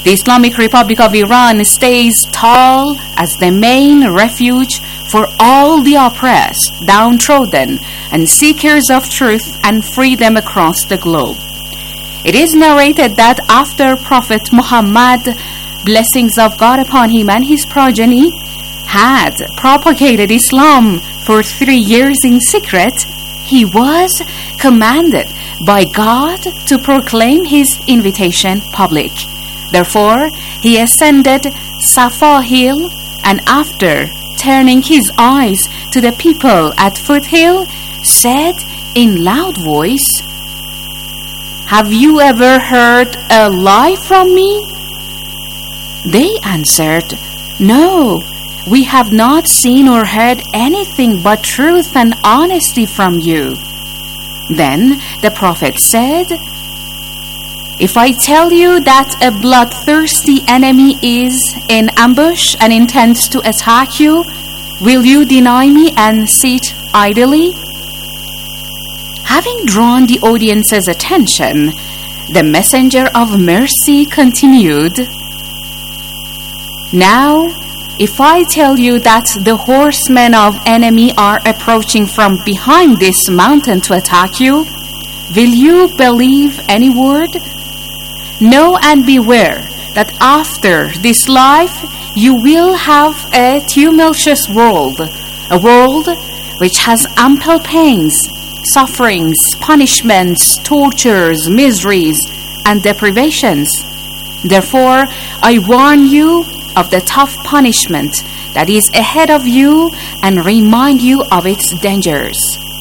The Islamic Republic of Iran stays tall as the main refuge for all the oppressed, downtrodden, and seekers of truth and freedom across the globe. It is narrated that after Prophet Muhammad, blessings of God upon him and his progeny, had propagated Islam for 3 years in secret, he was commanded by God to proclaim his invitation public. Therefore, he ascended Safa Hill, and after turning his eyes to the people at Foothill, said in loud voice, "Have you ever heard a lie from me?" They answered, "No, we have not seen or heard anything but truth and honesty from you." Then the Prophet said, "If I tell you that a bloodthirsty enemy is in ambush and intends to attack you, will you deny me and sit idly?" Having drawn the audience's attention, the Messenger of Mercy continued, "Now, if I tell you that the horsemen of enemy are approaching from behind this mountain to attack you, will you believe any word? Know and beware that after this life you will have a tumultuous world, a world which has ample pains, sufferings, punishments, tortures, miseries, and deprivations. Therefore, I warn you of the tough punishment that is ahead of you and remind you of its dangers."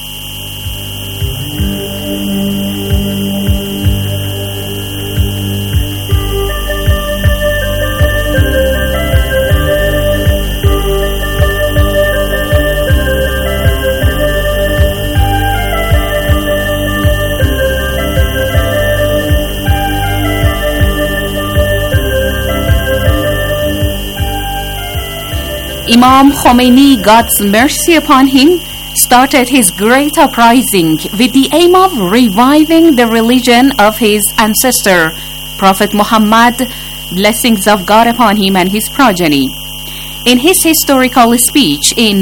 Imam Khomeini, God's mercy upon him, started his great uprising with the aim of reviving the religion of his ancestor, Prophet Muhammad, blessings of God upon him and his progeny. In his historical speech in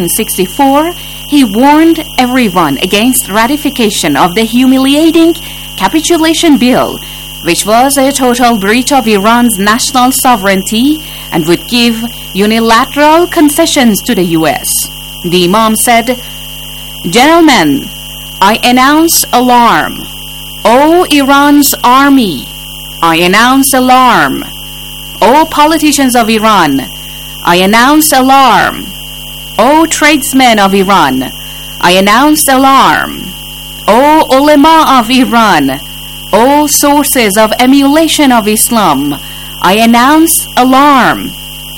1964, he warned everyone against ratification of the humiliating capitulation bill, which was a total breach of Iran's national sovereignty and would give unilateral concessions to the U.S. The Imam said, "Gentlemen, I announce alarm. O Iran's army, I announce alarm. O politicians of Iran, I announce alarm. O tradesmen of Iran, I announce alarm. O ulama of Iran, O sources of emulation of Islam, I announce alarm.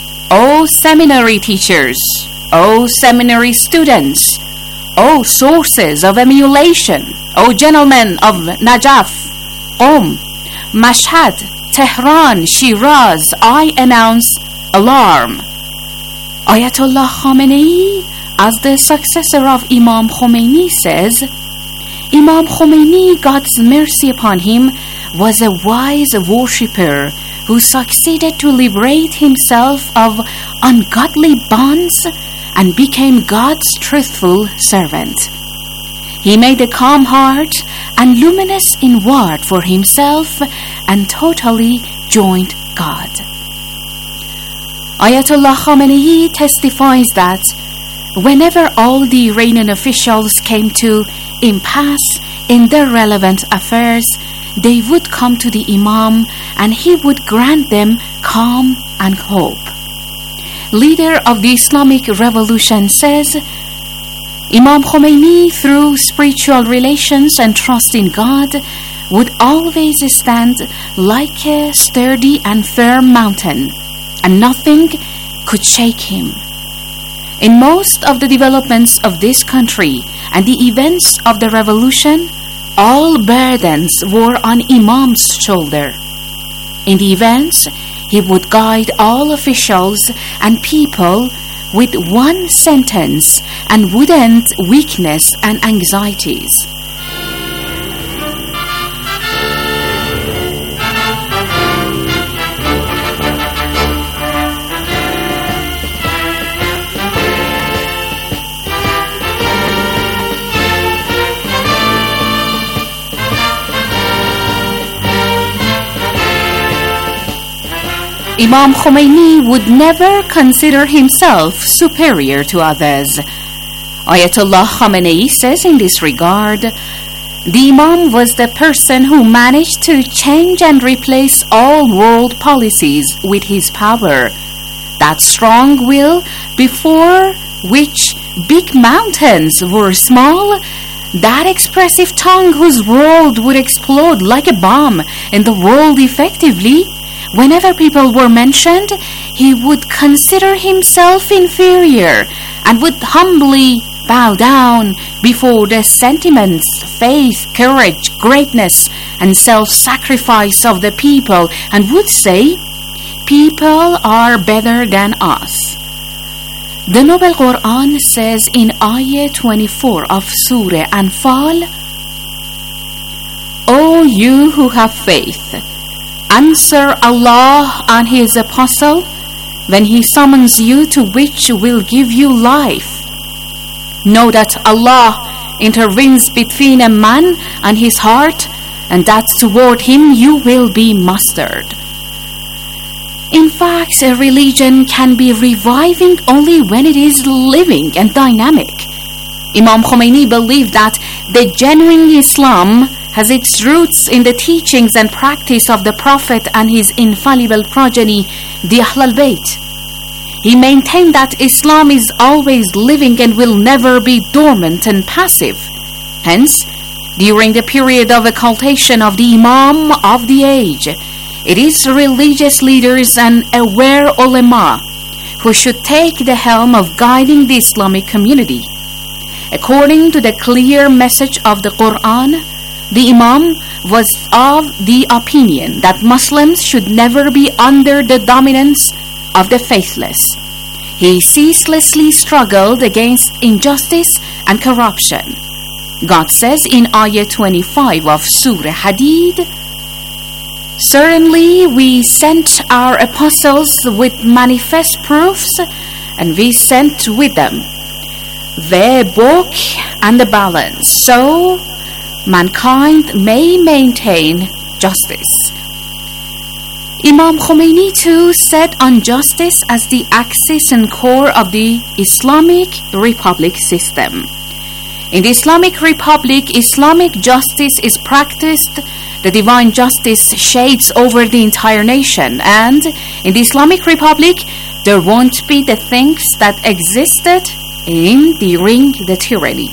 O seminary teachers, O seminary students, O sources of emulation, O gentlemen of Najaf, Qom, Mashhad, Tehran, Shiraz, I announce alarm." Ayatollah Khamenei, as the successor of Imam Khomeini, says, Imam Khomeini, God's mercy upon him, was a wise worshipper who succeeded to liberate himself of ungodly bonds and became God's truthful servant. He made a calm heart and luminous inward for himself and totally joined God. Ayatollah Khamenei testifies that whenever all the Iranian officials came to impasse in their relevant affairs, they would come to the Imam and he would grant them calm and hope. Leader of the Islamic Revolution says, Imam Khomeini, through spiritual relations and trust in God, would always stand like a sturdy and firm mountain, and nothing could shake him. In most of the developments of this country and the events of the revolution, all burdens were on Imam's shoulder. In the events, he would guide all officials and people with one sentence and would end weakness and anxieties. Imam Khomeini would never consider himself superior to others. Ayatollah Khamenei says in this regard, the Imam was the person who managed to change and replace all world policies with his power. That strong will before which big mountains were small, that expressive tongue whose world would explode like a bomb in the world effectively. Whenever people were mentioned, he would consider himself inferior and would humbly bow down before the sentiments, faith, courage, greatness, and self-sacrifice of the people, and would say, people are better than us. The Noble Quran says in Ayah 24 of Surah Anfal, O you who have faith, answer Allah and His Apostle when He summons you to which will give you life. Know that Allah intervenes between a man and his heart, and that toward Him you will be mustered. In fact, a religion can be reviving only when it is living and dynamic. Imam Khomeini believed that the genuine Islam has its roots in the teachings and practice of the Prophet and his infallible progeny, the Ahlul Bayt. He maintained that Islam is always living and will never be dormant and passive. Hence, during the period of occultation of the Imam of the age, it is religious leaders and aware ulama who should take the helm of guiding the Islamic community. According to the clear message of the Quran, the Imam was of the opinion that Muslims should never be under the dominance of the faithless. He ceaselessly struggled against injustice and corruption. God says in Ayah 25 of Surah Hadid, Certainly we sent our apostles with manifest proofs, and we sent with them the book and the balance, so mankind may maintain justice. Imam Khomeini too set on justice as the axis and core of the Islamic Republic system. In the Islamic Republic, Islamic justice is practiced. The divine justice shades over the entire nation, and in the Islamic Republic, there won't be the things that existed during the tyranny.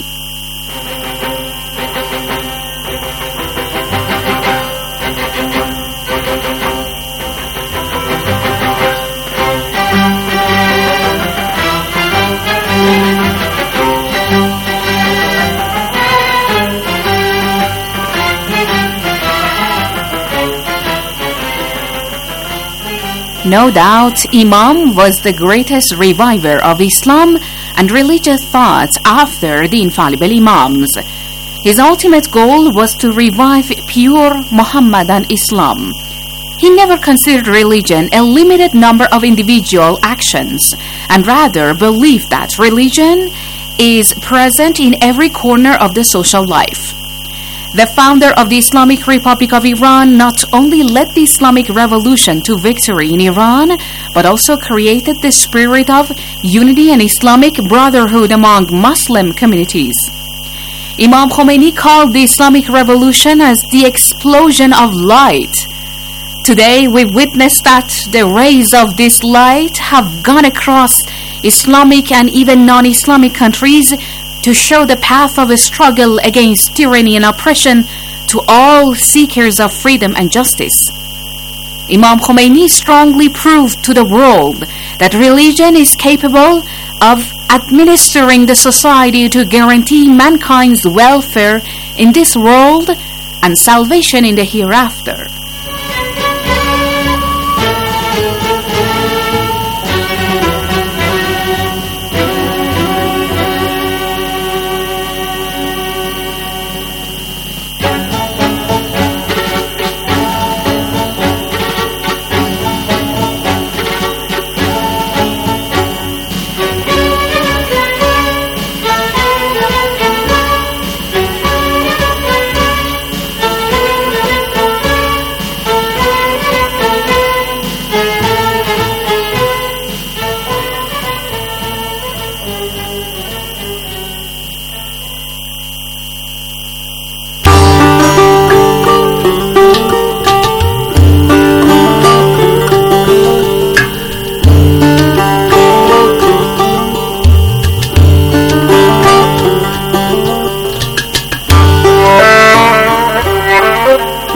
No doubt, Imam was the greatest reviver of Islam and religious thought after the infallible Imams. His ultimate goal was to revive pure Muhammadan Islam. He never considered religion a limited number of individual actions, and rather believed that religion is present in every corner of the social life. The founder of the Islamic Republic of Iran not only led the Islamic Revolution to victory in Iran, but also created the spirit of unity and Islamic brotherhood among Muslim communities. Imam Khomeini called the Islamic Revolution as the explosion of light. Today, we witness that the rays of this light have gone across Islamic and even non-Islamic countries to show the path of a struggle against tyranny and oppression to all seekers of freedom and justice. Imam Khomeini strongly proved to the world that religion is capable of administering the society to guarantee mankind's welfare in this world and salvation in the hereafter.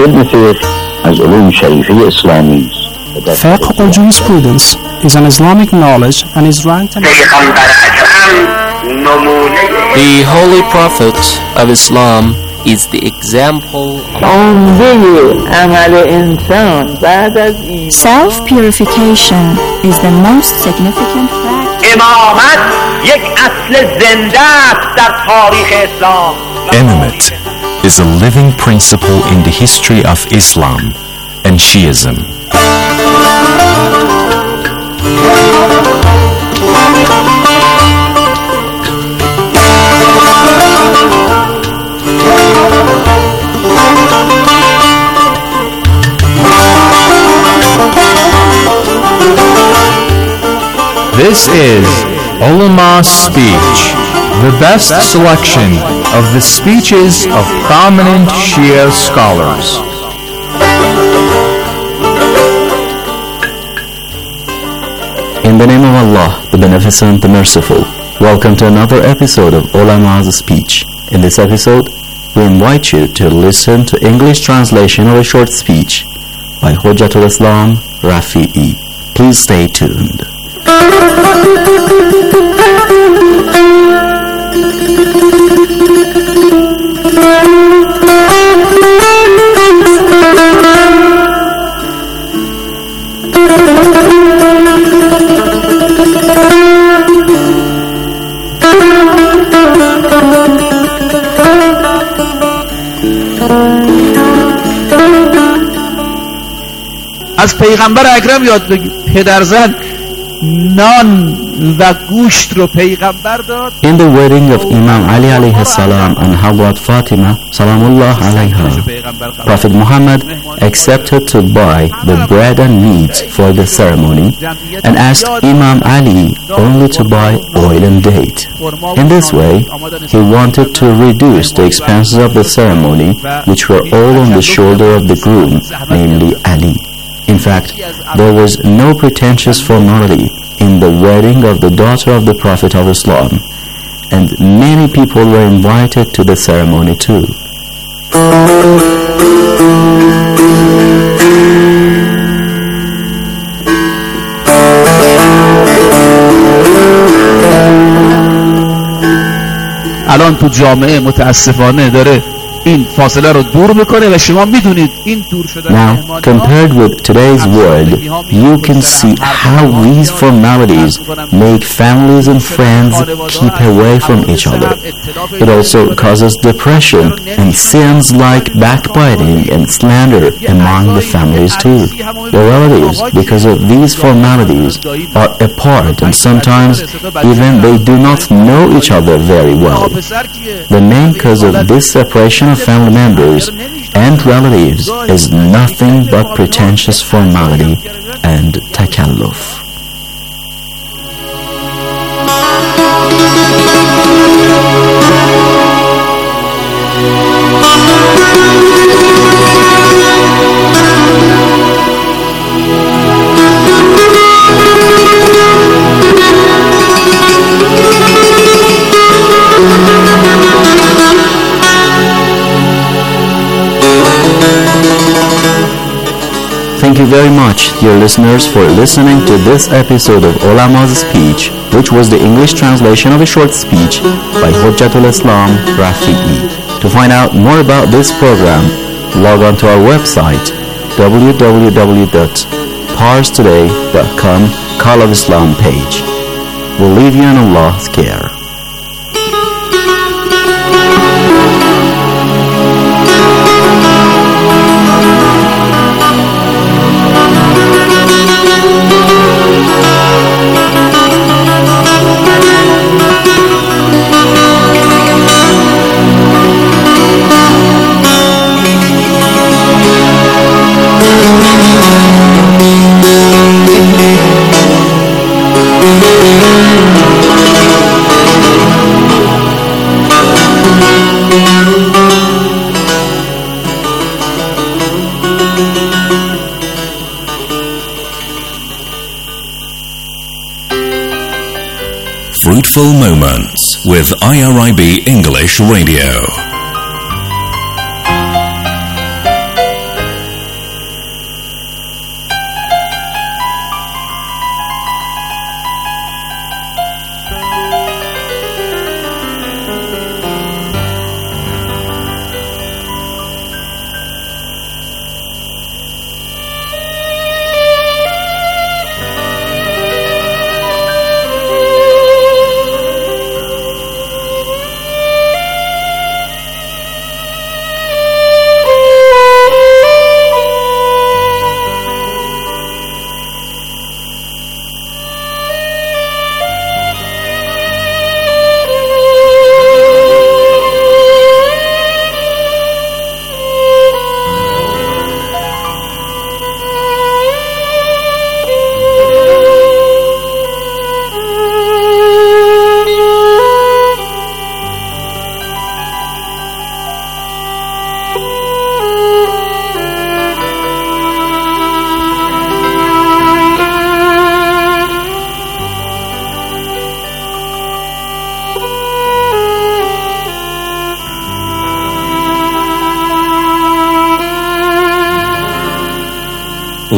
علم فقه از علوم شریفه اسلامی است. Fiqh or jurisprudence is an Islamic knowledge and is ranked an The Holy Prophet of Islam is the example. Self-purification is the most significant fact. Imamate is a living principle in the history of Islam and Shiism. This is Ulama's Speech, the best selection of the speeches of prominent Shia scholars. In the name of Allah, the Beneficent, the Merciful, welcome to another episode of Ulama's Speech. In this episode, we invite you to listen to English translation of a short speech by Hujjatul Islam Rafi'i. Please stay tuned. از پیغمبر اکرم یاد بگیر. پدرزن نان و گوشت رو پیغمبر داد. In the wedding of Imam Ali alayhi salam and Hazrat Fatima salamullah alayha, Prophet Muhammad accepted to buy the bread and meat for the ceremony and asked Imam Ali only to buy oil and date. In this way, he wanted to reduce the expenses of the ceremony, which were all on the shoulder of the groom, namely Ali. In fact, there was no pretentious formality in the wedding of the daughter of the Prophet of Islam, and many people were invited to the ceremony too. الان تو جامعه متاسفانه داره این فاصله رو دور میکنه و شما میدونید این دور شدن. Now, compared with today's world, you can see how these formalities make families and friends keep away from each other. It also causes depression and sins like backbiting and slander among the families too. Your relatives, because of these formalities, are apart and sometimes even they do not know each other very well. The main cause of this separation of family members and relatives is nothing but pretentious formality and takalluf. Thank you very much, dear listeners, for listening to this episode of Ulama's Speech, which was the English translation of a short speech by Hujjatul Islam Rafi'i. To find out more about this program, log on to our website www.parstoday.com, Call of Islam page. We'll leave you in Allah's care. Fruitful Moments with IRIB English Radio.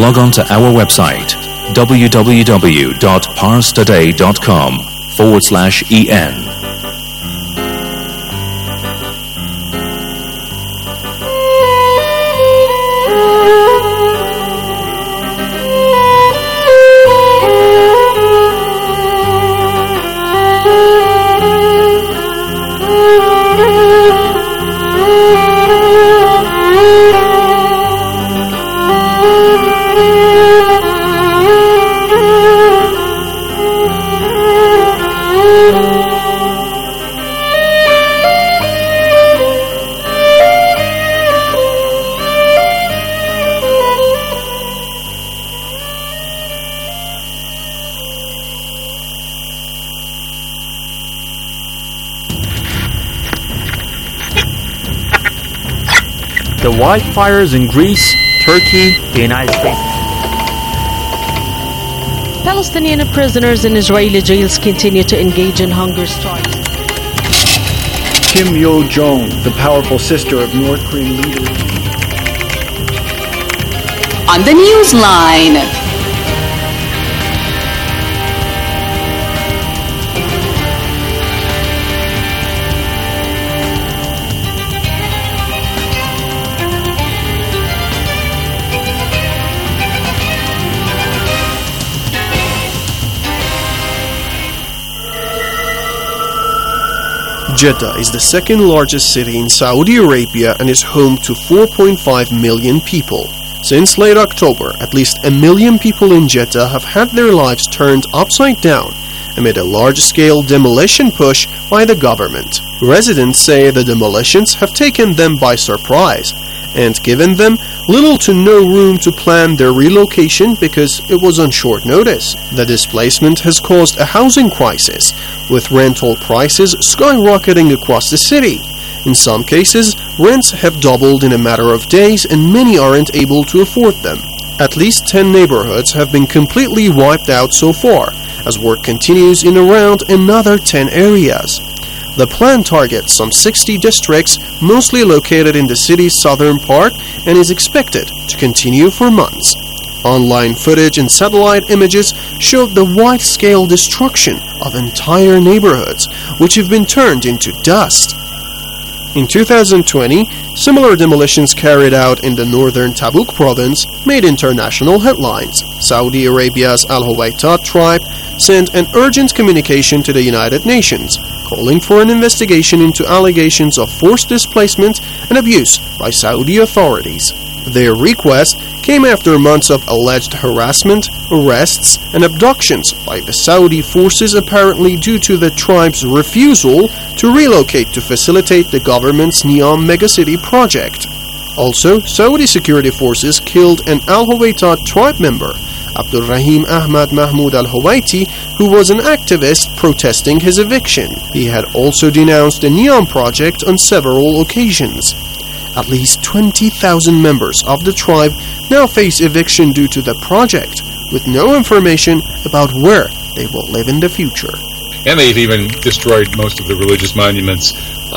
log on to our website www.parstoday.com/en. The wildfires in Greece, Turkey, the United States. Palestinian prisoners in Israeli jails continue to engage in hunger strikes. Kim Yo-jong, the powerful sister of North Korean leader. On the Newsline. Jeddah is the second largest city in Saudi Arabia and is home to 4.5 million people. Since late October, at least 1 million people in Jeddah have had their lives turned upside down amid a large-scale demolition push by the government. Residents say the demolitions have taken them by surprise and given them little to no room to plan their relocation because it was on short notice. The displacement has caused a housing crisis, with rental prices skyrocketing across the city. In some cases, rents have doubled in a matter of days and many aren't able to afford them. At least 10 neighborhoods have been completely wiped out so far, as work continues in around another 10 areas. The plan targets some 60 districts, mostly located in the city's southern part, and is expected to continue for months. Online footage and satellite images showed the wide-scale destruction of entire neighborhoods, which have been turned into dust. In 2020, similar demolitions carried out in the northern Tabuk province made international headlines. Saudi Arabia's Al Huwaita tribe sent an urgent communication to the United Nations, calling for an investigation into allegations of forced displacement and abuse by Saudi authorities. Their request came after months of alleged harassment, arrests, and abductions by the Saudi forces, apparently due to the tribe's refusal to relocate to facilitate the government's Neom megacity project. Also, Saudi security forces killed an Al Huwaita tribe member, Abdul Rahim Ahmad Mahmoud Al-Huwaiti, who was an activist protesting his eviction. He had also denounced the Neom project on several occasions. At least 20,000 members of the tribe now face eviction due to the project, with no information about where they will live in the future. And they've even destroyed most of the religious monuments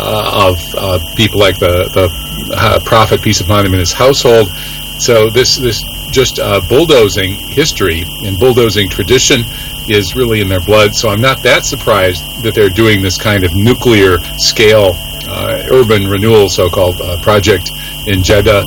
of people like the Prophet, peace upon him, and his household. So this just bulldozing history and bulldozing tradition is really in their blood. So I'm not that surprised that they're doing this kind of nuclear scale urban renewal, so-called project in Jeddah.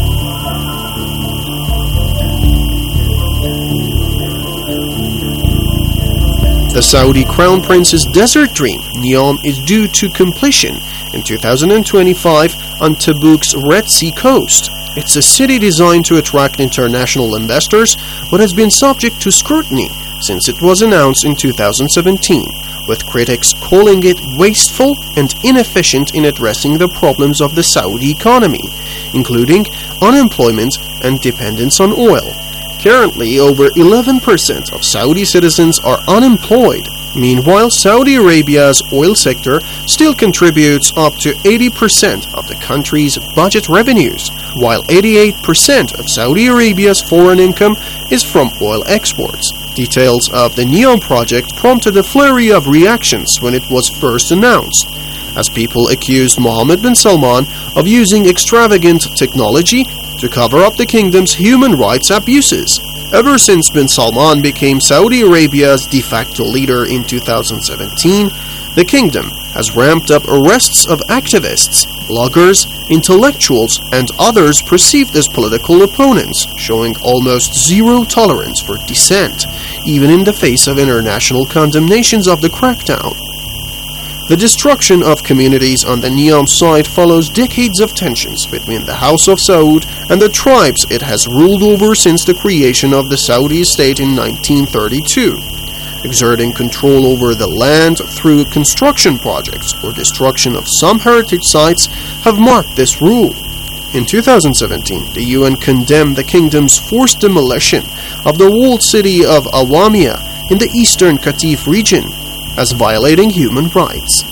The Saudi Crown Prince's desert dream, Neom, is due to completion in 2025 on Tabuk's Red Sea coast. It's a city designed to attract international investors, but has been subject to scrutiny since it was announced in 2017, with critics calling it wasteful and inefficient in addressing the problems of the Saudi economy, including unemployment and dependence on oil. Currently, over 11% of Saudi citizens are unemployed. Meanwhile, Saudi Arabia's oil sector still contributes up to 80% of the country's budget revenues, while 88% of Saudi Arabia's foreign income is from oil exports. Details of the Neom project prompted a flurry of reactions when it was first announced, as people accused Mohammed bin Salman of using extravagant technology to cover up the kingdom's human rights abuses. Ever since bin Salman became Saudi Arabia's de facto leader in 2017, the kingdom has ramped up arrests of activists, bloggers, intellectuals, and others perceived as political opponents, showing almost zero tolerance for dissent, even in the face of international condemnations of the crackdown. The destruction of communities on the Neom side follows decades of tensions between the House of Saud and the tribes it has ruled over since the creation of the Saudi state in 1932. Exerting control over the land through construction projects or destruction of some heritage sites have marked this rule. In 2017, the UN condemned the kingdom's forced demolition of the walled city of Awamia in the eastern Qatif region as violating human rights.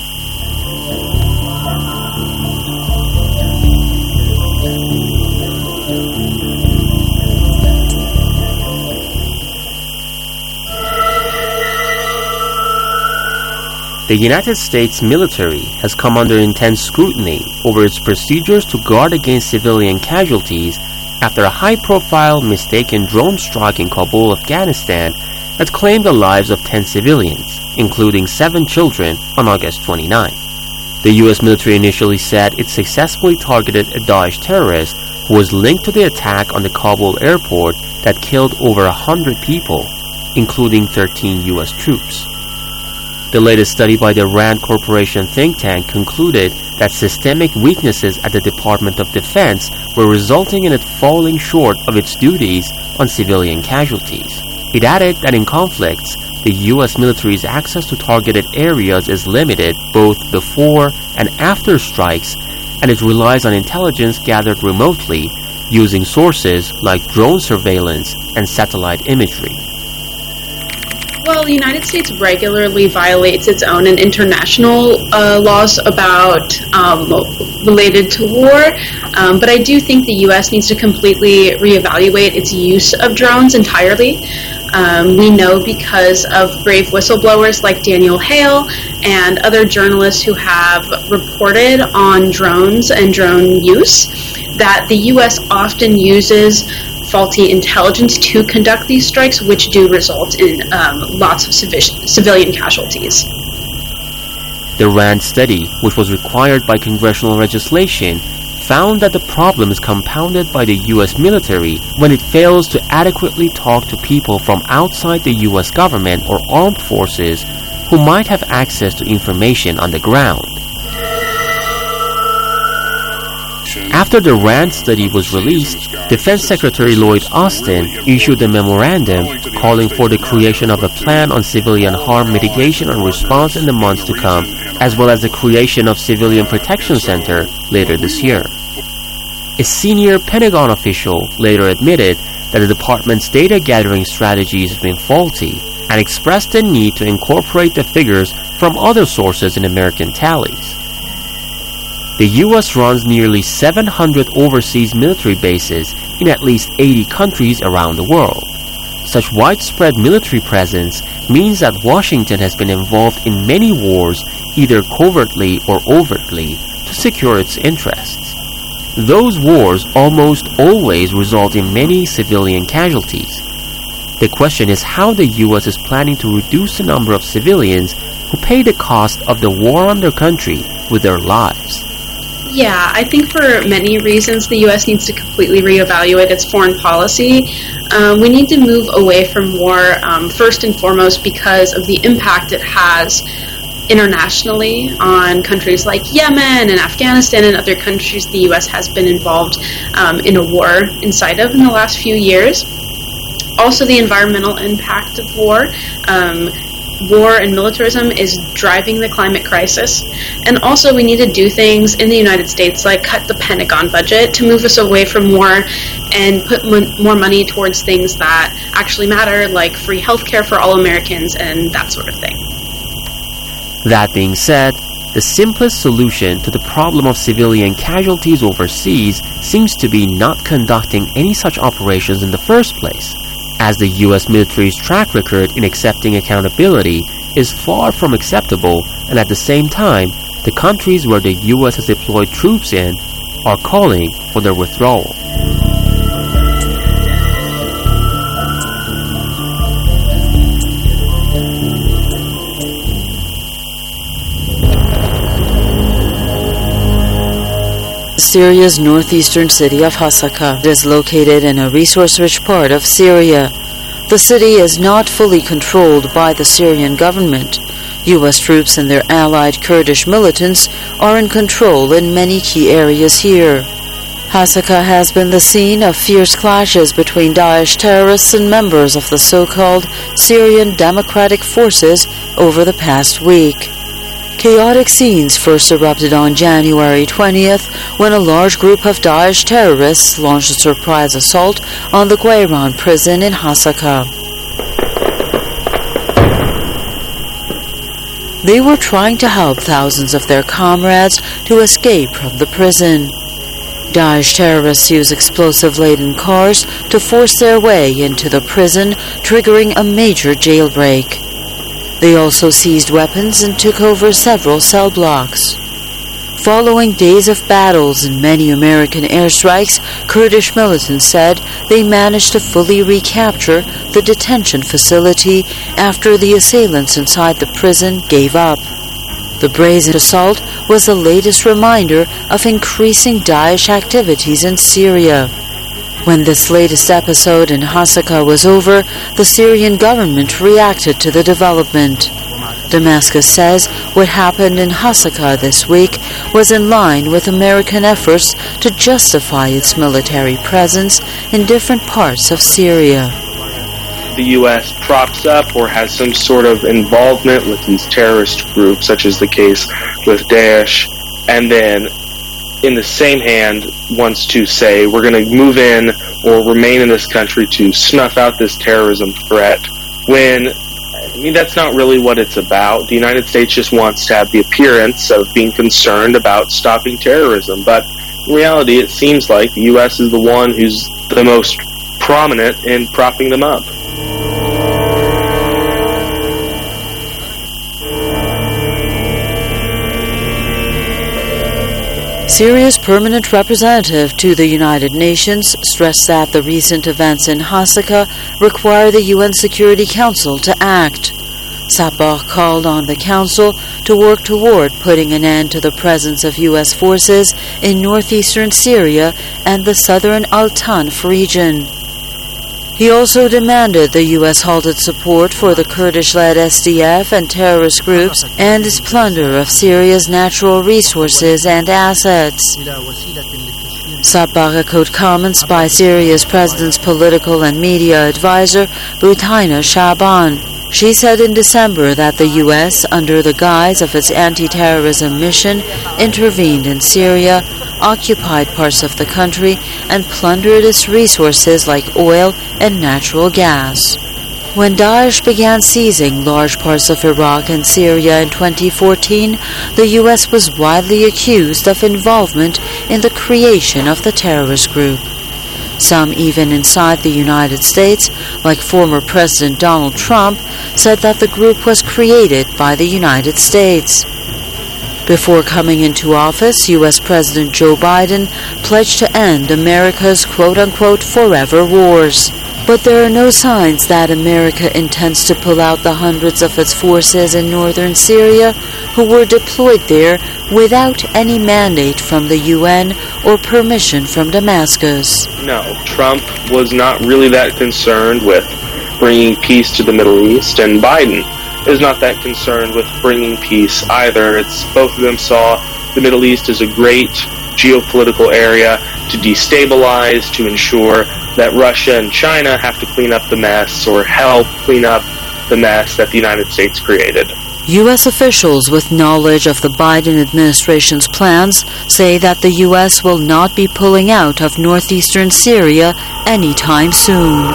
The United States military has come under intense scrutiny over its procedures to guard against civilian casualties after a high-profile mistaken drone strike in Kabul, Afghanistan that claimed the lives of 10 civilians, including 7 children, on August 29. The U.S. military initially said it successfully targeted a Daesh terrorist who was linked to the attack on the Kabul airport that killed over 100 people, including 13 U.S. troops. The latest study by the RAND Corporation think tank concluded that systemic weaknesses at the Department of Defense were resulting in it falling short of its duties on civilian casualties. It added that in conflicts, the U.S. military's access to targeted areas is limited both before and after strikes, and it relies on intelligence gathered remotely using sources like drone surveillance and satellite imagery. Well, the United States regularly violates its own and international laws about related to war, but I do think the U.S. needs to completely reevaluate its use of drones entirely. We know because of brave whistleblowers like Daniel Hale and other journalists who have reported on drones and drone use that the U.S. often uses faulty intelligence to conduct these strikes, which do result in lots of civilian casualties. The RAND study, which was required by congressional legislation, found that the problem is compounded by the U.S. military when it fails to adequately talk to people from outside the U.S. government or armed forces who might have access to information on the ground. After the RAND study was released, Defense Secretary Lloyd Austin issued a memorandum calling for the creation of a plan on civilian harm mitigation and response in the months to come, as well as the creation of Civilian Protection Center later this year. A senior Pentagon official later admitted that the department's data gathering strategies have been faulty and expressed the need to incorporate the figures from other sources in American tallies. The U.S. runs nearly 700 overseas military bases in at least 80 countries around the world. Such widespread military presence means that Washington has been involved in many wars, either covertly or overtly, to secure its interests. Those wars almost always result in many civilian casualties. The question is how the U.S. is planning to reduce the number of civilians who pay the cost of the war on their country with their lives. Yeah, I think for many reasons the U.S. needs to completely reevaluate its foreign policy. We need to move away from war, first and foremost because of the impact it has internationally on countries like Yemen and Afghanistan and other countries the U.S. has been involved in a war inside of in the last few years. Also, the environmental impact of war. War and militarism is driving the climate crisis. And also we need to do things in the United States like cut the Pentagon budget to move us away from war and put more money towards things that actually matter, like free healthcare for all Americans and that sort of thing. That being said, the simplest solution to the problem of civilian casualties overseas seems to be not conducting any such operations in the first place, as the U.S. military's track record in accepting accountability is far from acceptable, and at the same time, the countries where the U.S. has deployed troops in are calling for their withdrawal. Syria's northeastern city of Hasaka. It is located in a resource-rich part of Syria. The city is not fully controlled by the Syrian government. U.S. troops and their allied Kurdish militants are in control in many key areas here. Hasaka has been the scene of fierce clashes between Daesh terrorists and members of the so-called Syrian Democratic Forces over the past week. Chaotic scenes first erupted on January 20th when a large group of Daesh terrorists launched a surprise assault on the Gweiran prison in Hasaka. They were trying to help thousands of their comrades to escape from the prison. Daesh terrorists used explosive-laden cars to force their way into the prison, triggering a major jailbreak. They also seized weapons and took over several cell blocks. Following days of battles and many American airstrikes, Kurdish militants said they managed to fully recapture the detention facility after the assailants inside the prison gave up. The brazen assault was the latest reminder of increasing Daesh activities in Syria. When this latest episode in Hasaka was over, the Syrian government reacted to the development. Damascus says what happened in Hasaka this week was in line with American efforts to justify its military presence in different parts of Syria. The U.S. props up or has some sort of involvement with these terrorist groups, such as the case with Daesh, and then in the same hand wants to say we're going to move in or remain in this country to snuff out this terrorism threat, when that's not really what it's about. The United States just wants to have the appearance of being concerned about stopping terrorism, but in reality it seems like the U.S. is the one who's the most prominent in propping them up. Syria's permanent representative to the United Nations stressed that the recent events in Hasaka require the UN Security Council to act. Sabbagh called on the Council to work toward putting an end to the presence of U.S. forces in northeastern Syria and the southern Al-Tanf region. He also demanded the U.S. halted support for the Kurdish-led SDF and terrorist groups and its plunder of Syria's natural resources and assets. Sabbagh echoed comments by Syria's president's political and media advisor, Buthaina Shaban. She said in December that the U.S., under the guise of its anti-terrorism mission, intervened in Syria, occupied parts of the country, and plundered its resources like oil and natural gas. When Daesh began seizing large parts of Iraq and Syria in 2014, the U.S. was widely accused of involvement in the creation of the terrorist group. Some even inside the United States, like former President Donald Trump, said that the group was created by the United States. Before coming into office, U.S. President Joe Biden pledged to end America's quote-unquote forever wars. But there are no signs that America intends to pull out the hundreds of its forces in northern Syria who were deployed there without any mandate from the UN or permission from Damascus. No, Trump was not really that concerned with bringing peace to the Middle East, and Biden is not that concerned with bringing peace either. It's both of them saw the Middle East as a great geopolitical area to destabilize, to ensure that Russia and China have to clean up the mess or help clean up the mess that the United States created. U.S. officials with knowledge of the Biden administration's plans say that the U.S. will not be pulling out of northeastern Syria anytime soon.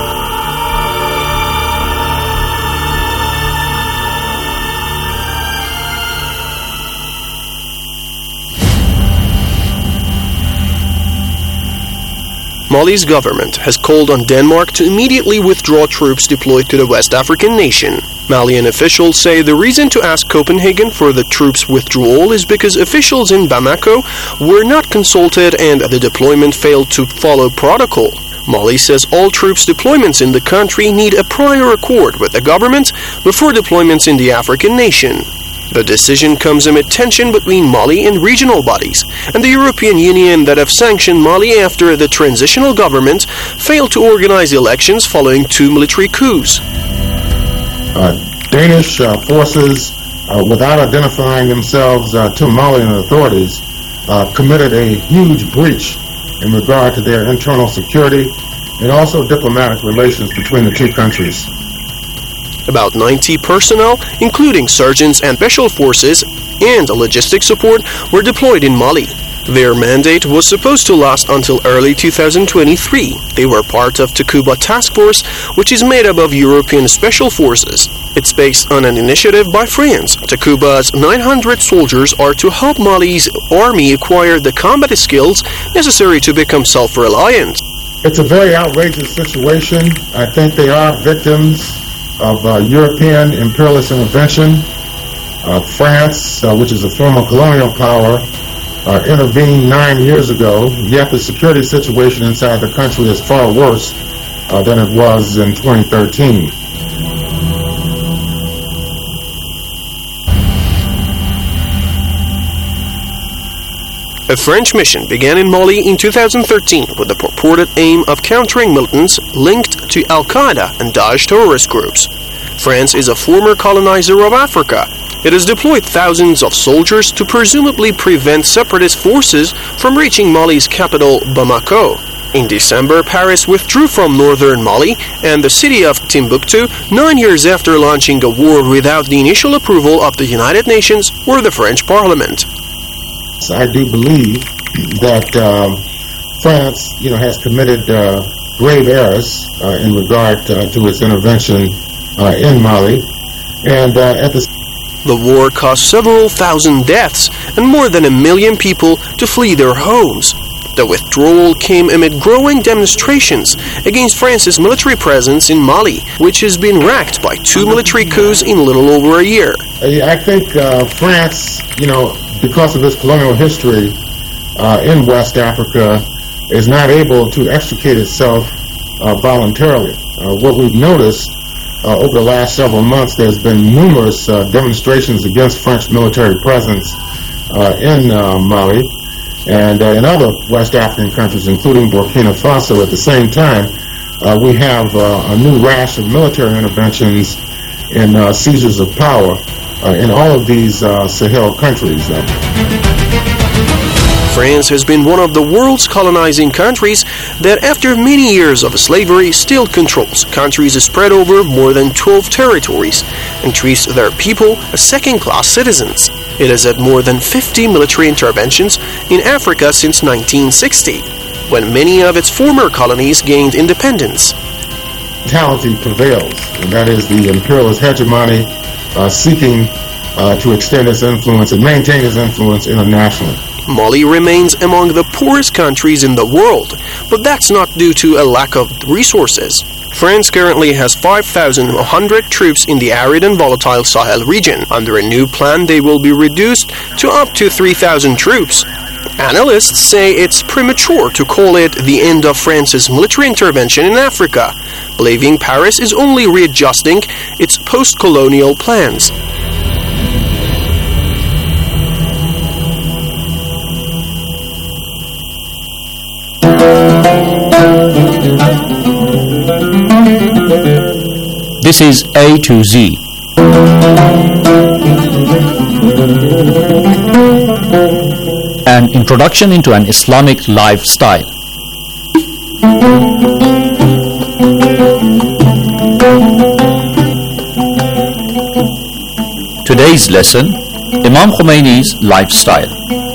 Mali's government has called on Denmark to immediately withdraw troops deployed to the West African nation. Malian officials say the reason to ask Copenhagen for the troops' withdrawal is because officials in Bamako were not consulted and the deployment failed to follow protocol. Mali says all troops deployments in the country need a prior accord with the government before deployments in the African nation. The decision comes amid tension between Mali and regional bodies, and the European Union that have sanctioned Mali after the transitional government failed to organize elections following 2 military coups. Danish forces, without identifying themselves to Malian authorities, committed a huge breach in regard to their internal security and also diplomatic relations between the two countries. About 90 personnel, including surgeons and special forces and logistic support, were deployed in Mali. Their mandate was supposed to last until early 2023. They were part of Takuba Task Force, which is made up of European special forces. It's based on an initiative by France. Takuba's 900 soldiers are to help Mali's army acquire the combat skills necessary to become self-reliant. It's a very outrageous situation. I think they are victims of European imperialist intervention. France, which is a former colonial power, intervened 9 years ago, yet the security situation inside the country is far worse than it was in 2013. A French mission began in Mali in 2013 with the purported aim of countering militants linked to Al-Qaeda and Daesh terrorist groups. France is a former colonizer of Africa. It has deployed thousands of soldiers to presumably prevent separatist forces from reaching Mali's capital, Bamako. In December, Paris withdrew from northern Mali and the city of Timbuktu 9 years after launching a war without the initial approval of the United Nations or the French Parliament. I do believe that France, has committed grave errors in regard to its intervention in Mali, and at the war caused several thousand deaths and more than 1 million people to flee their homes. The withdrawal came amid growing demonstrations against France's military presence in Mali, which has been racked by 2 military coups in little over a year. I think France, because of its colonial history in West Africa, is not able to extricate itself voluntarily. What we've noticed over the last several months, there's been numerous demonstrations against French military presence in Mali and in other West African countries, including Burkina Faso. At the same time, we have a new rash of military interventions and seizures of power in all of these Sahel countries. France has been one of the world's colonizing countries that, after many years of slavery, still controls countries spread over more than 12 territories and treats their people as second-class citizens. It has had more than 50 military interventions in Africa since 1960, when many of its former colonies gained independence. Mentality prevails, and that is the imperialist hegemony seeking to extend its influence and maintain its influence internationally. Mali remains among the poorest countries in the world, but that's not due to a lack of resources. France currently has 5,100 troops in the arid and volatile Sahel region. Under a new plan, they will be reduced to up to 3,000 troops. Analysts say it's premature to call it the end of France's military intervention in Africa, believing Paris is only readjusting its post-colonial plans. This is A to Z. An introduction into an Islamic lifestyle. Today's lesson, Imam Khomeini's lifestyle.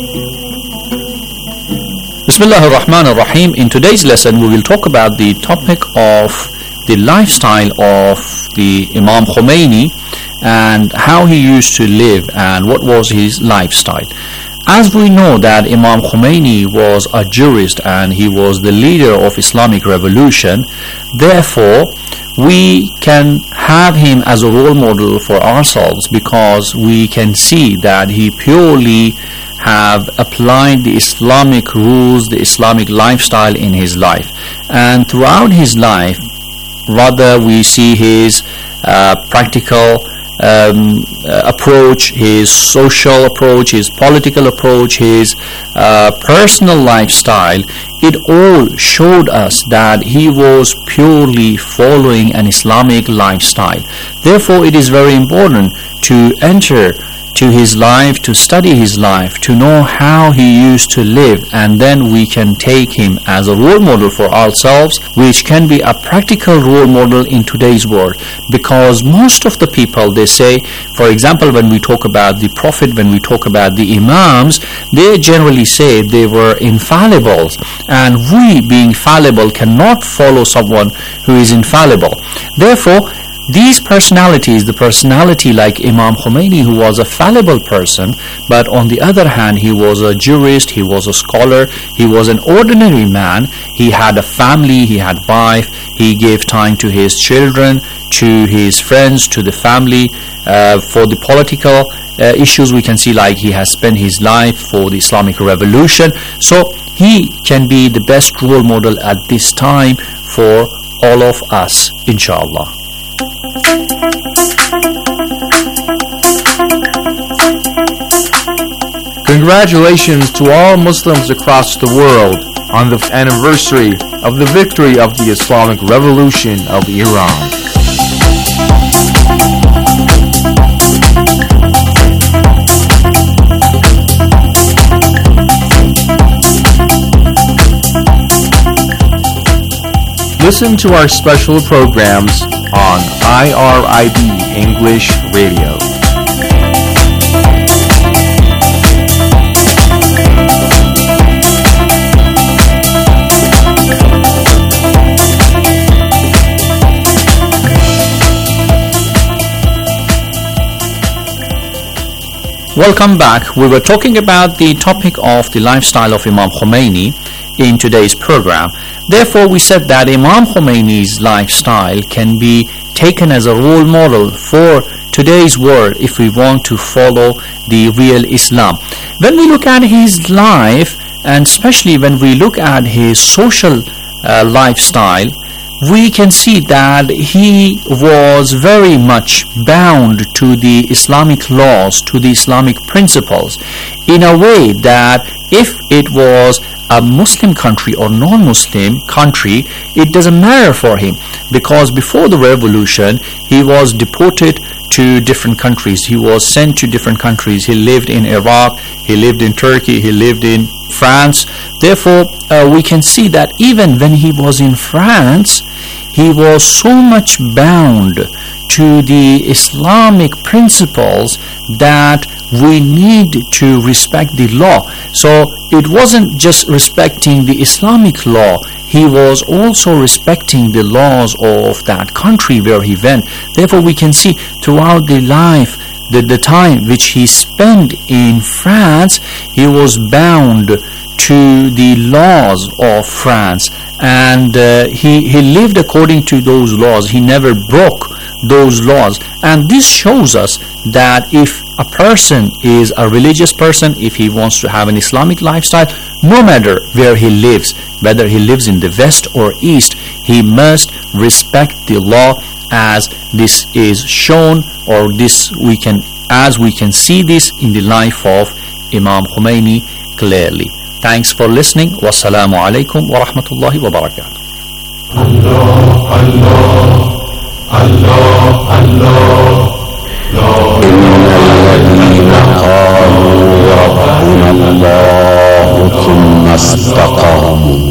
Bismillah ar-Rahman ar-Rahim. In today's lesson, we will talk about the topic of the lifestyle of the Imam Khomeini and how he used to live and what was his lifestyle. As we know that Imam Khomeini was a jurist and he was the leader of Islamic revolution, therefore we can have him as a role model for ourselves because we can see that he purely have applied the Islamic rules, the Islamic lifestyle in his life. And throughout his life, rather we see his practical approach, his social approach, his political approach, his personal lifestyle, it all showed us that he was purely following an Islamic lifestyle. Therefore, it is very important to enter to his life, to study his life, to know how he used to live, and then we can take him as a role model for ourselves, which can be a practical role model in today's world. Because most of the people, they say, for example, when we talk about the Prophet, when we talk about the Imams, they generally say they were infallible, and we, being fallible, cannot follow someone who is infallible. Therefore, these personalities, the personality like Imam Khomeini, who was a fallible person, but on the other hand, he was a jurist, he was a scholar, he was an ordinary man, he had a family, he had wife, he gave time to his children, to his friends, to the family. For the political issues, we can see like he has spent his life for the Islamic Revolution. So he can be the best role model at this time for all of us, inshallah. Congratulations to all Muslims across the world on the anniversary of the victory of the Islamic Revolution of Iran. Listen to our special programs on IRIB English Radio. Welcome back. We were talking about the topic of the lifestyle of Imam Khomeini in today's program. Therefore, we said that Imam Khomeini's lifestyle can be taken as a role model for today's world if we want to follow the real Islam. When we look at his life, and especially when we look at his social lifestyle, we can see that he was very much bound to the Islamic laws, to the Islamic principles, in a way that if it was a Muslim country or non-Muslim country, it doesn't matter for him, because before the revolution he was deported to different countries. He was sent to different countries. He lived in Iraq, he lived in Turkey, he lived in France. Therefore, we can see that even when he was in France, he was so much bound to the Islamic principles that we need to respect the law. So it wasn't just respecting the Islamic law, he was also respecting the laws of that country where he went. Therefore, we can see throughout the life, the time which he spent in France, he was bound to the laws of France, and he lived according to those laws. He never broke those laws, and this shows us that if a person is a religious person, if he wants to have an Islamic lifestyle, no matter where he lives, whether he lives in the west or east, he must respect the law, as this is shown, or this we can see this in the life of Imam Khomeini clearly. Thanks for listening. Wassalamu alaikum wa rahmatullahi wa barakatuh. Allah, Allah, Allah, Allah. إن الذين قالوا ربنا الله ثم استقاموا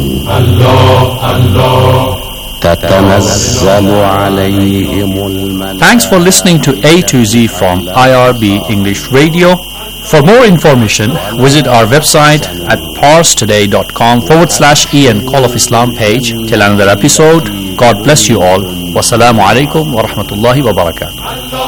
تتنزل عليهم الملائكة. Thanks for listening to A to Z from IRB English Radio. For more information, visit our website at parstoday.com/EN Call of Islam page. Till another episode, God bless you all. Wassalamu alaikum wa rahmatullahi wa barakatuh.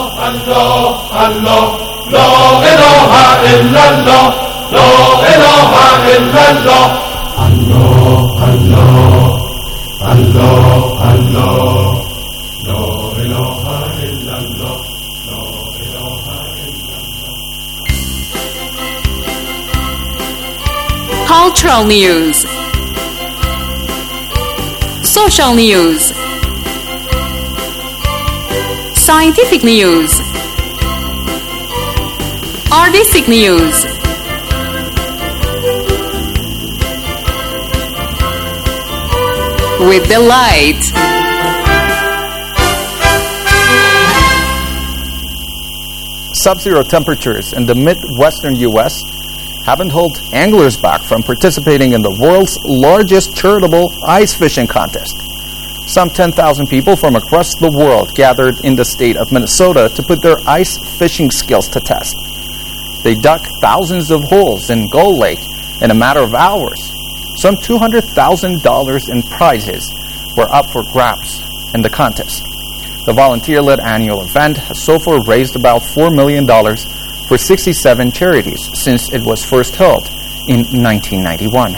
Cultural news, social news, scientific news, RDC News. With the light. Sub-zero temperatures in the Midwestern U.S. haven't held anglers back from participating in the world's largest charitable ice fishing contest. Some 10,000 people from across the world gathered in the state of Minnesota to put their ice fishing skills to test. They dug thousands of holes in Gull Lake in a matter of hours. Some $200,000 in prizes were up for grabs in the contest. The volunteer-led annual event has so far raised about $4 million for 67 charities since it was first held in 1991.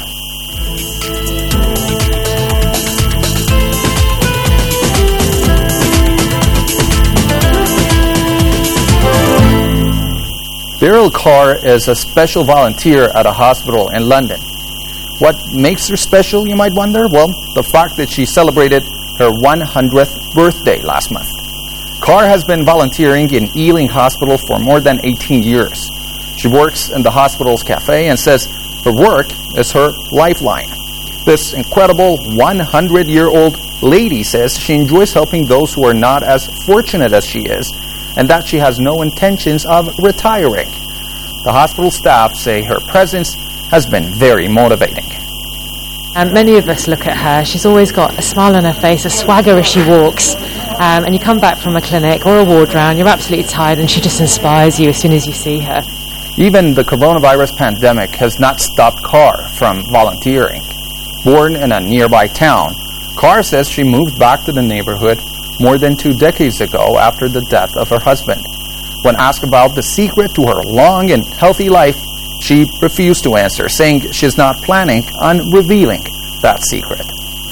Beryl Carr is a special volunteer at a hospital in London. What makes her special, you might wonder? Well, the fact that she celebrated her 100th birthday last month. Carr has been volunteering in Ealing Hospital for more than 18 years. She works in the hospital's cafe and says her work is her lifeline. This incredible 100-year-old lady says she enjoys helping those who are not as fortunate as she is, and that she has no intentions of retiring. The hospital staff say her presence has been very motivating. Many of us look at her. She's always got a smile on her face, a swagger as she walks. And you come back from a clinic or a ward round, you're absolutely tired, and she just inspires you as soon as you see her. Even the coronavirus pandemic has not stopped Carr from volunteering. Born in a nearby town, Carr says she moved back to the neighborhood more than 2 decades ago after the death of her husband. When asked about the secret to her long and healthy life, she refused to answer, saying she's not planning on revealing that secret.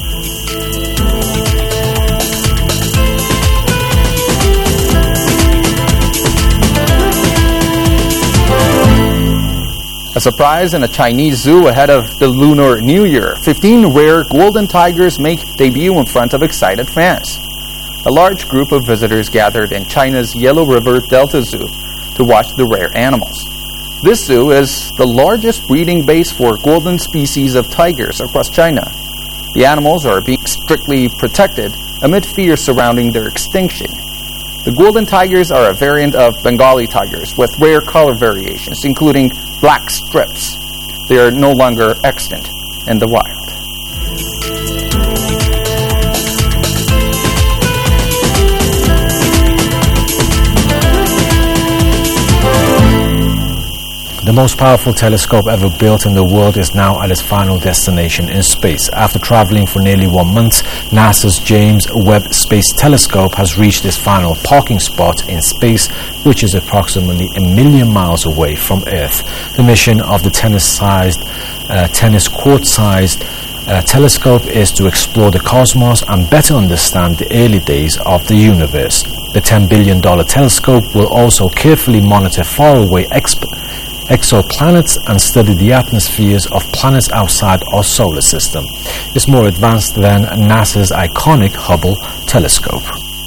A surprise in a Chinese zoo ahead of the Lunar New Year. 15 rare golden tigers make debut in front of excited fans. A large group of visitors gathered in China's Yellow River Delta Zoo to watch the rare animals. This zoo is the largest breeding base for golden species of tigers across China. The animals are being strictly protected amid fears surrounding their extinction. The golden tigers are a variant of Bengali tigers with rare color variations, including black strips. They are no longer extant in the wild. The most powerful telescope ever built in the world is now at its final destination in space. After traveling for nearly 1 month, NASA's James Webb Space Telescope has reached its final parking spot in space, which is approximately 1 million miles away from Earth. The mission of the tennis court-sized telescope is to explore the cosmos and better understand the early days of the universe. The $10 billion telescope will also carefully monitor faraway exoplanets and study the atmospheres of planets outside our solar system. It's more advanced than NASA's iconic Hubble telescope.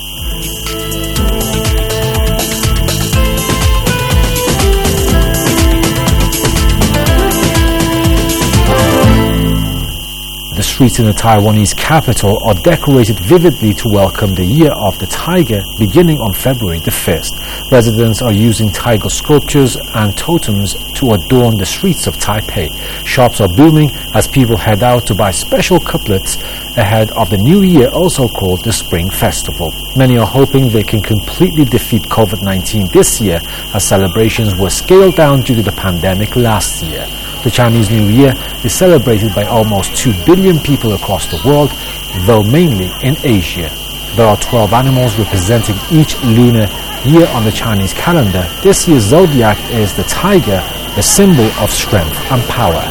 The streets in the Taiwanese capital are decorated vividly to welcome the Year of the Tiger beginning on February the 1st. Residents are using tiger sculptures and totems to adorn the streets of Taipei. Shops are booming as people head out to buy special couplets ahead of the New Year, also called the Spring Festival. Many are hoping they can completely defeat COVID-19 this year, as celebrations were scaled down due to the pandemic last year. The Chinese New Year is celebrated by almost 2 billion people across the world, though mainly in Asia. There are 12 animals representing each lunar year on the Chinese calendar. This year's zodiac is the tiger, a symbol of strength and power.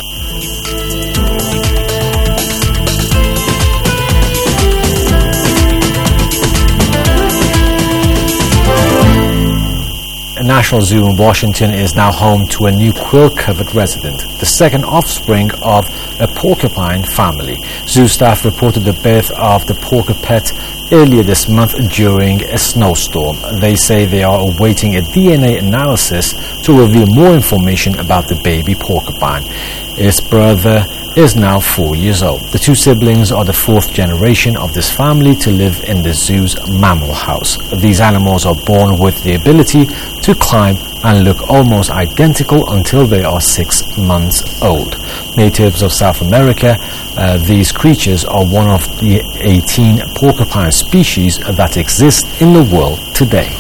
A National Zoo in Washington is now home to a new quill-covered resident, the second offspring of a porcupine family. Zoo staff reported the birth of the porcupet earlier this month during a snowstorm. They say they are awaiting a DNA analysis to reveal more information about the baby porcupine. Its brother is now 4 years old. The two siblings are the fourth generation of this family to live in the zoo's mammal house. These animals are born with the ability to climb and look almost identical until they are 6 months old. Natives of South America, these creatures are one of the 18 porcupine species that exist in the world today.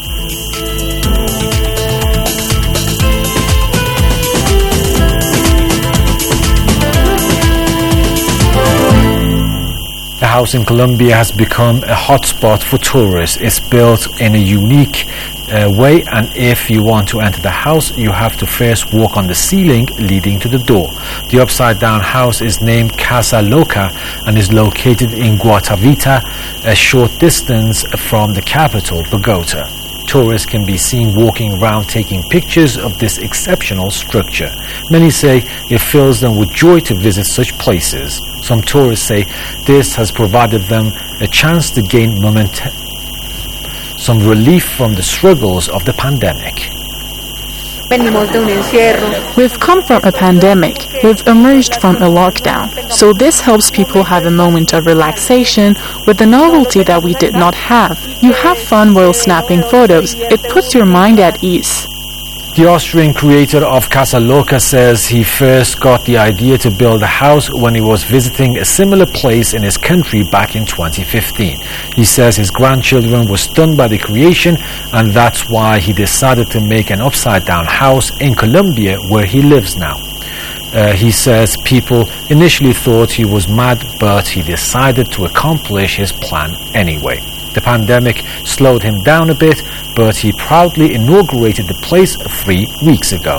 The house in Colombia has become a hotspot for tourists. It's built in a unique way, and if you want to enter the house, you have to first walk on the ceiling leading to the door. The upside-down house is named Casa Loca and is located in Guatavita, a short distance from the capital, Bogota. Tourists can be seen walking around taking pictures of this exceptional structure. Many say it fills them with joy to visit such places. Some tourists say this has provided them a chance to gain some relief from the struggles of the pandemic. We've come from a pandemic. We've emerged from a lockdown. So this helps people have a moment of relaxation with the novelty that we did not have. You have fun while snapping photos. It puts your mind at ease. The Austrian creator of Casa Loca says he first got the idea to build a house when he was visiting a similar place in his country back in 2015. He says his grandchildren were stunned by the creation, and that's why he decided to make an upside-down house in Colombia, where he lives now. He says people initially thought he was mad, but he decided to accomplish his plan anyway. The pandemic slowed him down a bit, but he proudly inaugurated the place 3 weeks ago.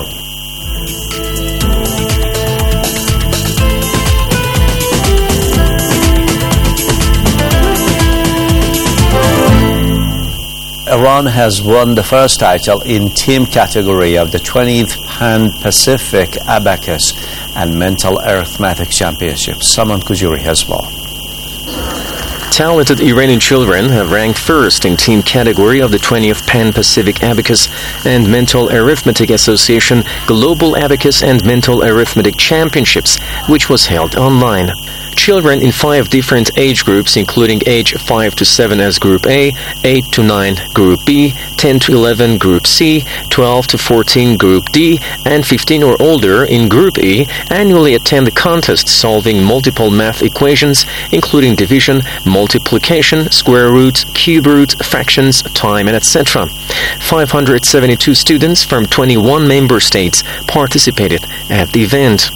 Iran has won the first title in team category of the 20th Pan-Pacific Abacus and Mental Arithmetic Championships. Saman Kujuri has more. Talented Iranian children have ranked first in team category of the 20th Pan-Pacific Abacus and Mental Arithmetic Association Global Abacus and Mental Arithmetic Championships, which was held online. Children in 5 different age groups, including age 5 to 7 as Group A, 8 to 9 Group B, 10 to 11 Group C, 12 to 14 Group D, and 15 or older in Group E, annually attend the contest solving multiple math equations, including division, multiplication, square root, cube root, fractions, time, and etc. 572 students from 21 member states participated at the event.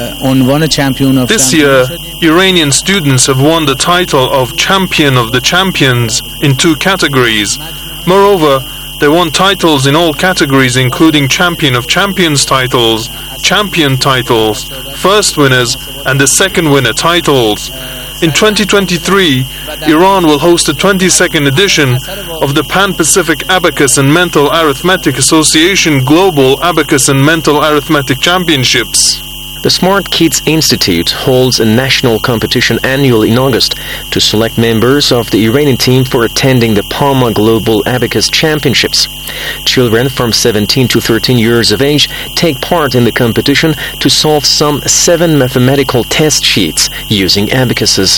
This year, Iranian students have won the title of Champion of the Champions in 2 categories. Moreover, they won titles in all categories, including Champion of Champions titles, Champion titles, First Winners, and the Second Winner titles. In 2023, Iran will host the 22nd edition of the Pan-Pacific Abacus and Mental Arithmetic Association Global Abacus and Mental Arithmetic Championships. The Smart Kids Institute holds a national competition annually in August to select members of the Iranian team for attending the Palma Global Abacus Championships. Children from 17 to 13 years of age take part in the competition to solve some 7 mathematical test sheets using abacuses.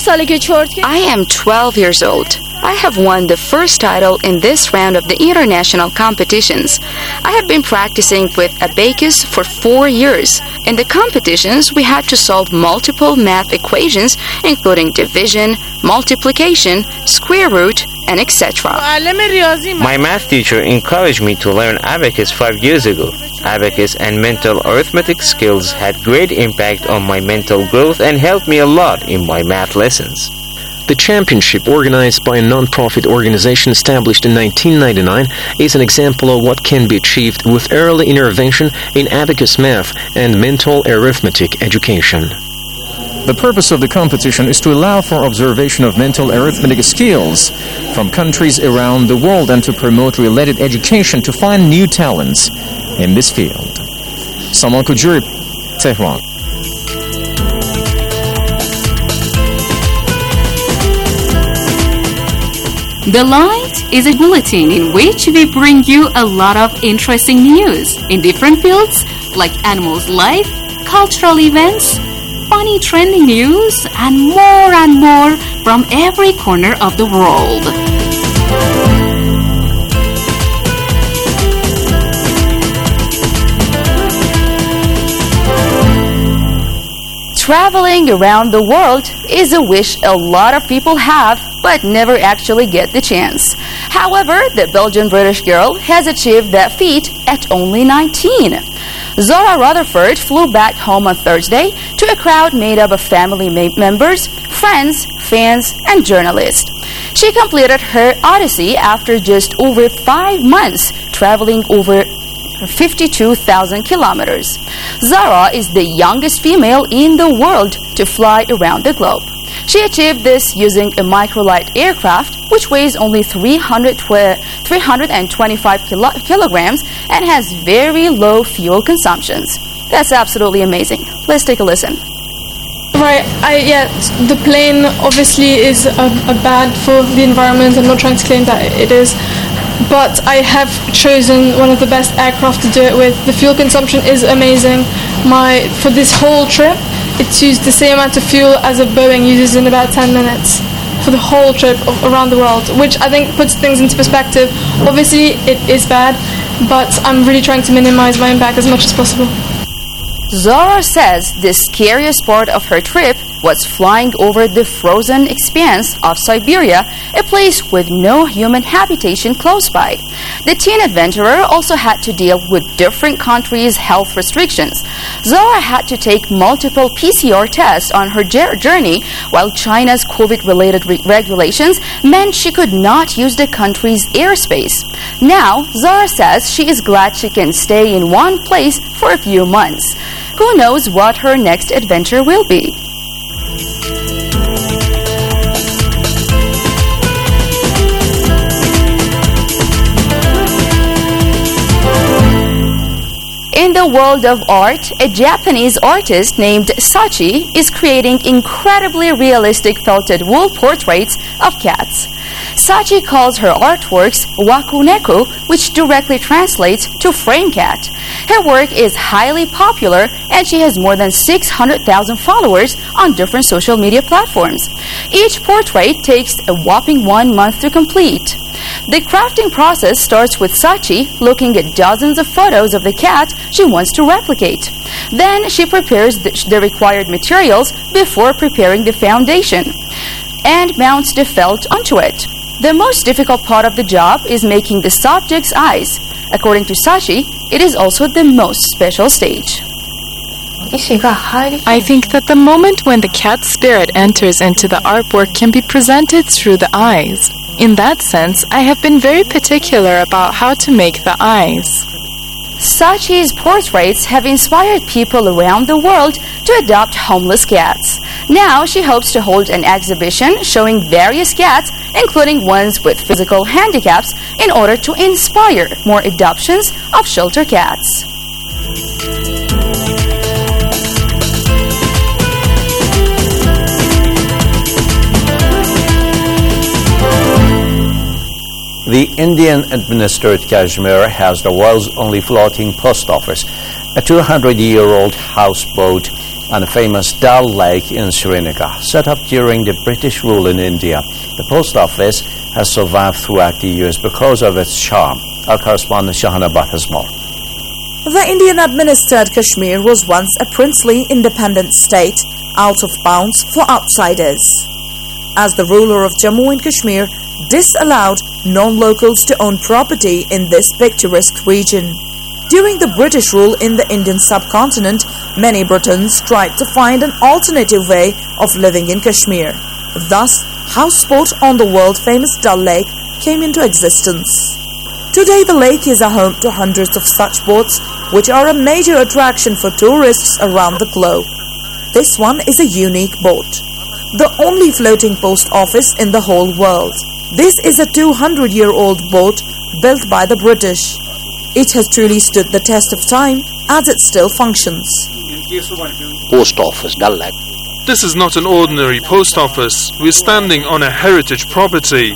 I am 12 years old. I have won the first title in this round of the international competitions. I have been practicing with abacus for 4 years. In the competitions, we had to solve multiple math equations, including division, multiplication, square root, and etc. My math teacher encouraged me to learn abacus 5 years ago. Abacus and mental arithmetic skills had great impact on my mental growth and helped me a lot in my math lessons. The championship, organized by a non-profit organization established in 1999, is an example of what can be achieved with early intervention in abacus math and mental arithmetic education. The purpose of the competition is to allow for observation of mental arithmetic skills from countries around the world and to promote related education to find new talents in this field. Saman Kujuri, Tehran. The Light is a bulletin in which we bring you a lot of interesting news in different fields like animals' life, cultural events, funny trending news, and more from every corner of the world. Traveling around the world is a wish a lot of people have, but never actually get the chance. However, the Belgian-British girl has achieved that feat at only 19. Zora Rutherford flew back home on Thursday to a crowd made up of family members, friends, fans, and journalists. She completed her odyssey after just over 5 months, traveling over 52,000 kilometers. Zara is the youngest female in the world to fly around the globe. She achieved this using a microlight aircraft which weighs only 325 kilograms and has very low fuel consumptions. That's absolutely amazing. Let's take a listen. Right, the plane obviously is bad for the environment. I'm not trying to claim that it is, but I have chosen one of the best aircraft to do it with. The fuel consumption is amazing. For this whole trip, it's used the same amount of fuel as a Boeing uses in about 10 minutes for the whole trip around the world, which I think puts things into perspective. Obviously, it is bad, but I'm really trying to minimize my impact as much as possible. Zara says the scariest part of her trip was flying over the frozen expanse of Siberia, a place with no human habitation close by. The teen adventurer also had to deal with different countries' health restrictions. Zara had to take multiple PCR tests on her journey, while China's COVID-related regulations meant she could not use the country's airspace. Now, Zara says she is glad she can stay in one place for a few months. Who knows what her next adventure will be? In the world of art, a Japanese artist named Sachi is creating incredibly realistic felted wool portraits of cats. Sachi calls her artworks wakuneko, which directly translates to frame cat. Her work is highly popular and she has more than 600,000 followers on different social media platforms. Each portrait takes a whopping 1 month to complete. The crafting process starts with Sachi looking at dozens of photos of the cat she wants to replicate. Then she prepares the required materials before preparing the foundation and mounts the felt onto it. The most difficult part of the job is making the subject's eyes. According to Sachi, it is also the most special stage. I think that the moment when the cat spirit enters into the artwork can be presented through the eyes. In that sense, I have been very particular about how to make the eyes. Sachi's portraits have inspired people around the world to adopt homeless cats. Now she hopes to hold an exhibition showing various cats, including ones with physical handicaps, in order to inspire more adoptions of shelter cats. The Indian-administered Kashmir has the world's only floating post office, a 200-year-old houseboat on a famous Dal Lake in Srinagar, set up during the British rule in India. The post office has survived throughout the years because of its charm. Our correspondent Shahana Bhatt has more. The Indian-administered Kashmir was once a princely independent state, out of bounds for outsiders. As the ruler of Jammu and Kashmir disallowed non-locals to own property in this picturesque region. During the British rule in the Indian subcontinent, many Britons tried to find an alternative way of living in Kashmir. Thus, houseboat on the world-famous Dal Lake came into existence. Today, the lake is a home to hundreds of such boats, which are a major attraction for tourists around the globe. This one is a unique boat, the only floating post office in the whole world. This is a 200-year-old boat built by the British. It has truly stood the test of time as it still functions. Post office, Dal Lake. This is not an ordinary post office. We're standing on a heritage property.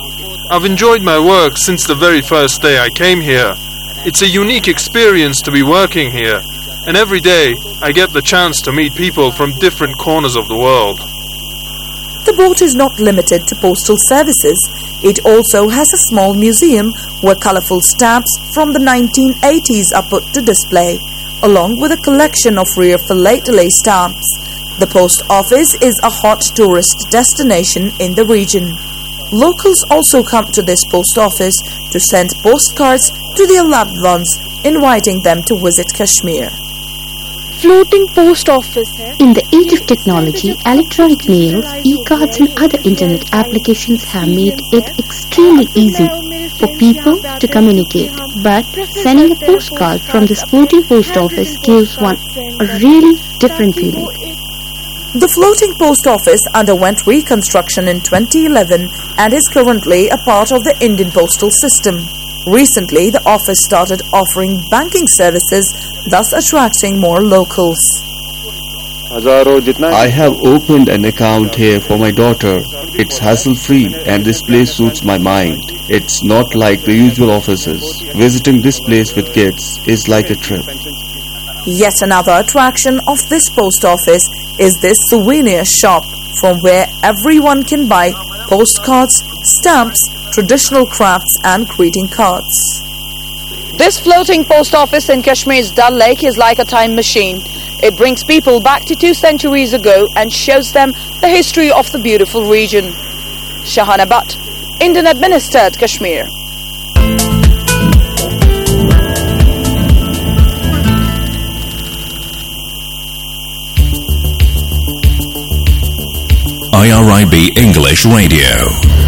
I've enjoyed my work since the very first day I came here. It's a unique experience to be working here, and every day I get the chance to meet people from different corners of the world. The boat is not limited to postal services. It also has a small museum where colourful stamps from the 1980s are put to display, along with a collection of rare philately stamps. The post office is a hot tourist destination in the region. Locals also come to this post office to send postcards to their loved ones, inviting them to visit Kashmir. Floating post office. In the age of technology, electronic mails, e-cards and other internet applications have made it extremely easy for people to communicate. But sending a postcard from this floating post office gives one a really different feeling. The floating post office underwent reconstruction in 2011 and is currently a part of the Indian postal system. Recently, the office started offering banking services, thus attracting more locals. I have opened an account here for my daughter. It's hassle-free and this place suits my mind. It's not like the usual offices. Visiting this place with kids is like a trip. Yet another attraction of this post office is this souvenir shop, from where everyone can buy postcards, stamps, traditional crafts and greeting cards. This floating post office in Kashmir's Dal Lake is like a time machine. It brings people back to 2 centuries ago and shows them the history of the beautiful region. Shahana Bhatt, Indian administered Kashmir. IRIB English Radio.